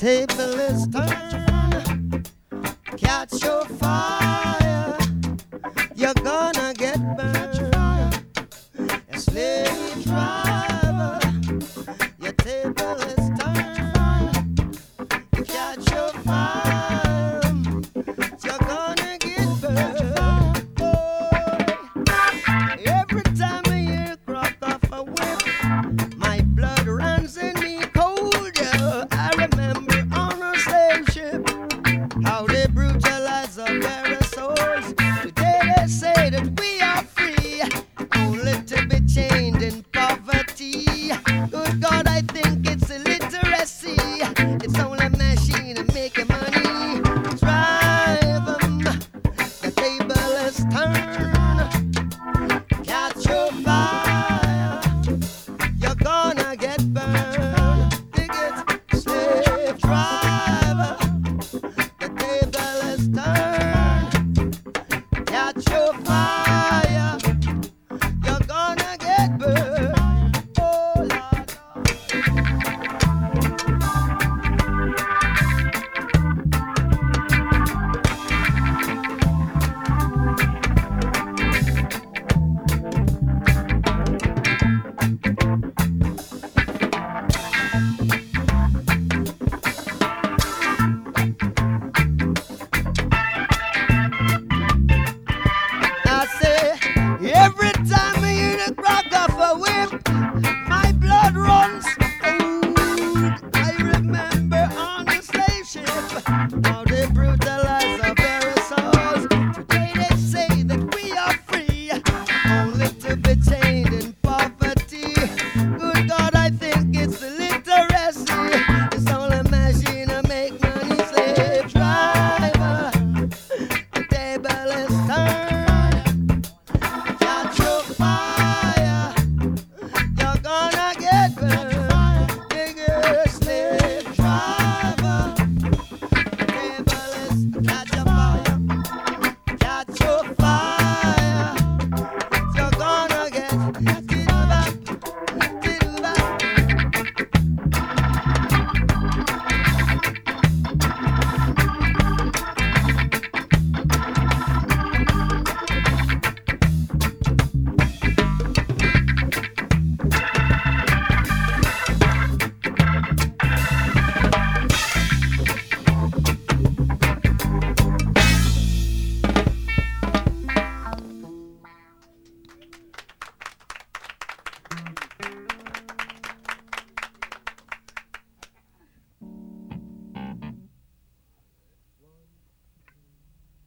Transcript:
table is turned. Catch your fire. You're gonna get burned. A slave driver. Your table is turned. Catch your fire. You're gonna get burned. Every time I hear crack off a whip, my blood runs in me cold. Yeah. I remember on a slave ship how they brutalize our very souls. Today they say that we are free, only to be chained in poverty. Good God, I think it's illiteracy. It's only a machine and making money. Drive 'em, the table is turned. Catch your fire, you're gonna get burned. Dig it, slave driver. The table is turned. Catch your fire, you're gonna get burned. Oh Lord. I say, every time I hear the crack of a whip, my blood runs cold. I remember on the slave ship how they brutalized